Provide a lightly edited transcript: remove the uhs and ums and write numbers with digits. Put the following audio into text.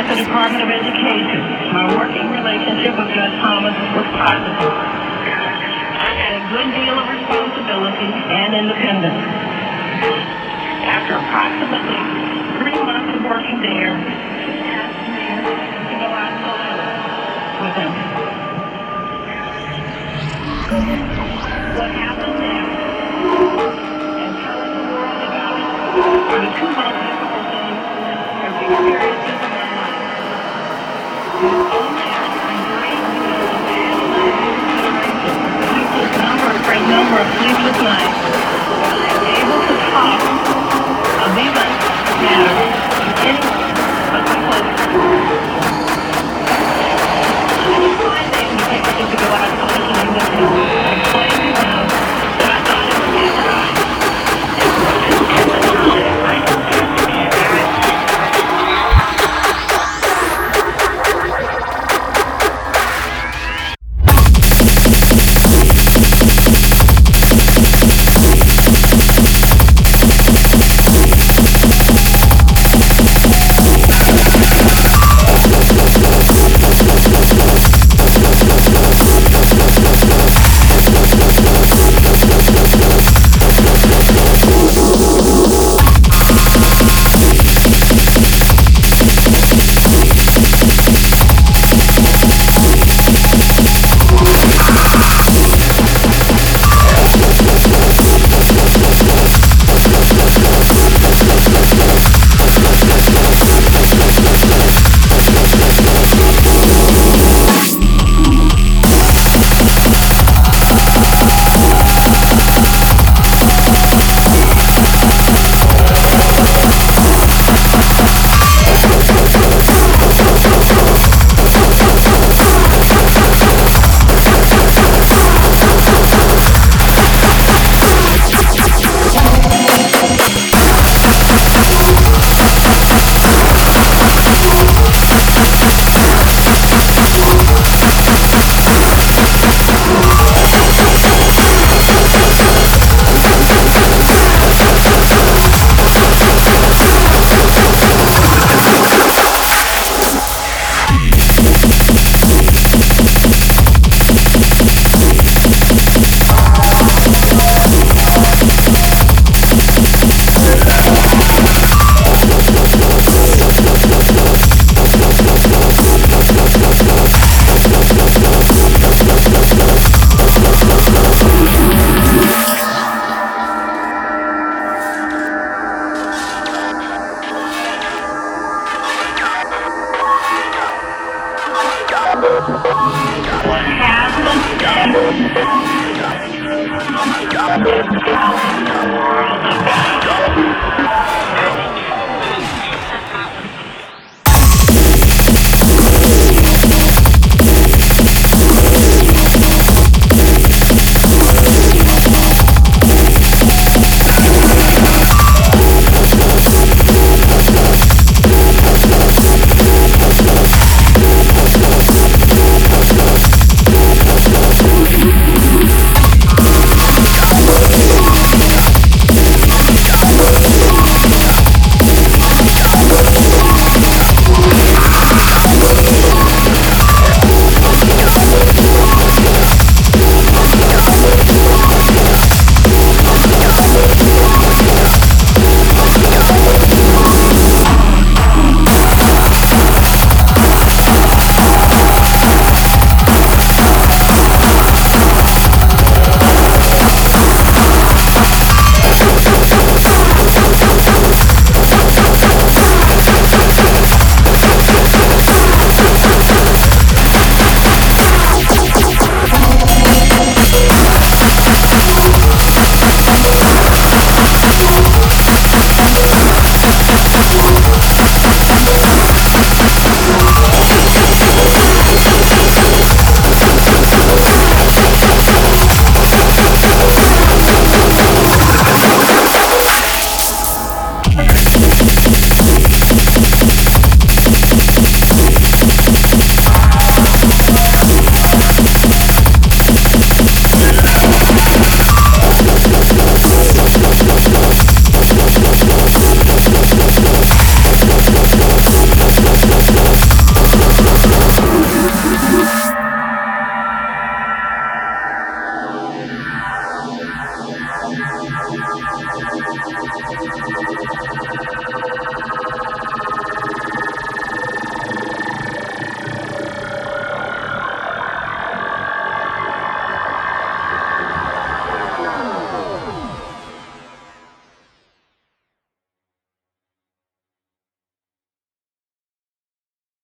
at the Department of Education. My working relationship with Judge Thomas was positive. I had a good deal of responsibility and independence. After approximately 3 months of working there, he asked me to go out solo with him. What happened next, and telling the world about it, are the two most difficult things I've experienced in my life. On that, I'm great deal of a great number of sleepless nights. I am able to talk of these matters to anyone but my closest. I didn't find that he picked up to go out socially with him. I explained to him that I thought it was his time. What happened?